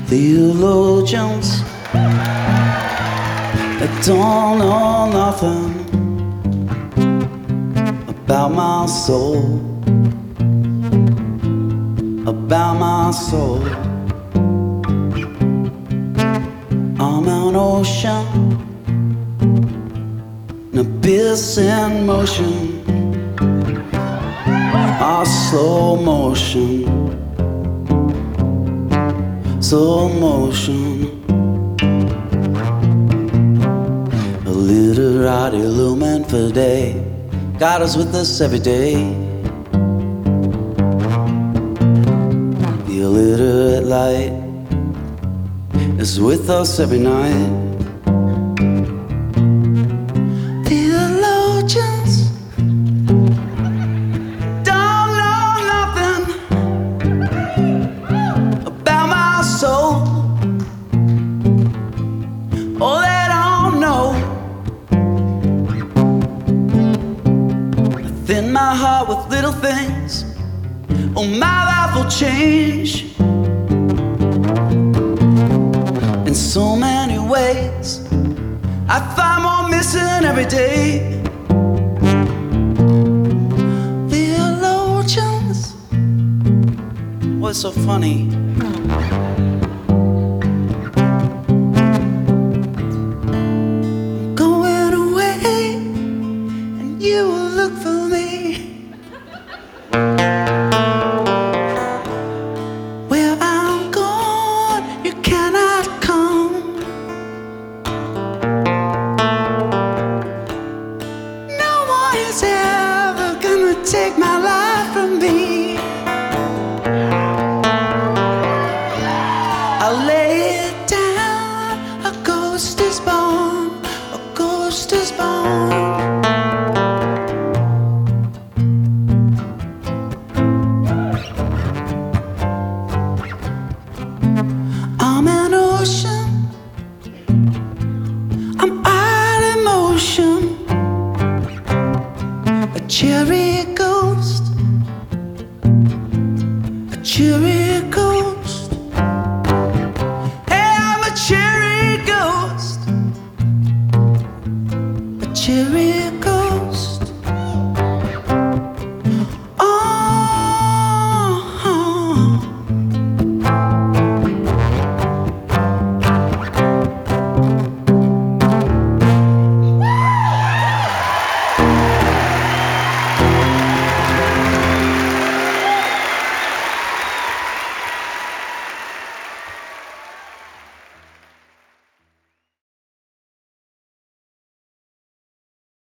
Theologians that don't know nothing about my soul, about my soul. I'm an ocean, an abyss in motion, a slow motion, slow motion. A literati lumen fide, God is with us every day. The illiterate light is with us every night. Theologians don't know nothing about my soul. Oh, they don't know. Within my heart with little things, oh, my life will change in so many ways. I find more missing every day. Theologians, what's so funny? I'm going away, and you will look for me. Where I'm gone, you cannot come. No one is ever gonna take my life from me. I lay it down, a ghost is born, a ghost is born. I'm an ocean, I'm out in motion, a cherry ghost, a cherry